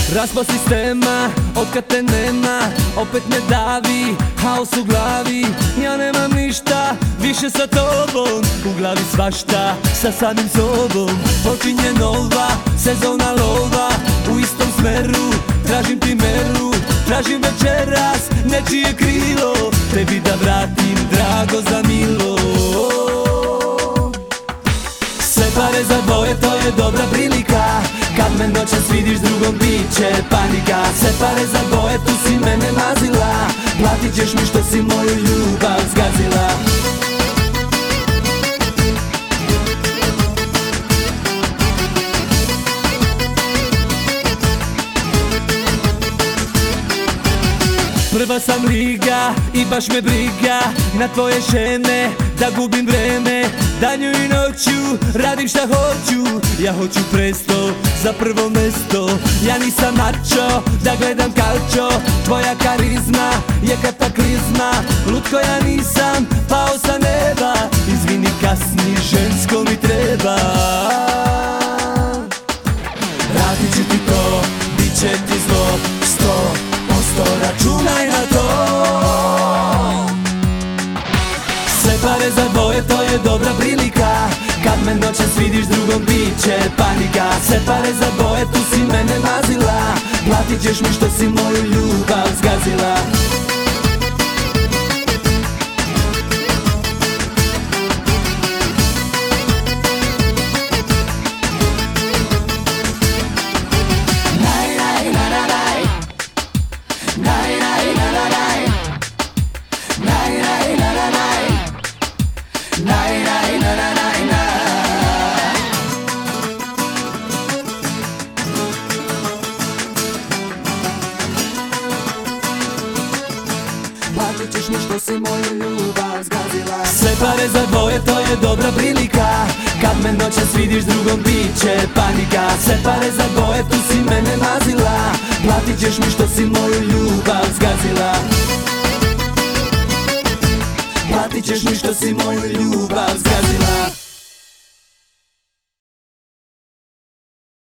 Raspad sistema, otkad te nema, opet me davi, haos u glavi. Ja nemam ništa više sa tobom, u glavi svašta sa samim sobom. Počinje nova sezona lova, u istom smeru tražim ti meru. Tražim večeras nečije krilo, tebi da vratim drago za milo. Sve pare za dvoje, to je dobra prilika, kad me noćas vidiš drugom biće panika. Sve pare za dvoje, tu si mene mazila, platit ćeš mi što si moju ljubav zgazila. Prva sam liga i baš me briga na tvoje žene, da gubim vreme danju i noću, radim šta hoću. Ja hoću presto za prvo mesto, ja nisam mačo da gledam kalčo. Tvoja karizma je kataklizma, lutko ja nisam pao sa neba. Izvini kasni, žensko mi treba. Radit ću ti to, bit će ti zlo, 100% računaj na to. Sve pare za dvoje, to je dobra prilika, kad me noćas vidiš drugom biće panika. Sve pare za dvoje, tu si mene mazila, platit ćeš mi što si moju ljubav zgazila. Platit ćeš mi što si moju ljubav zgazila. Sve pare za dvoje, to je dobra prilika, kad me noćas vidiš drugom biće panika. Sve pare za dvoje, tu si mene mazila, platit ćeš mi što si moju ljubav zgazila. Platit ćeš mi što si moju ljubav zgazila.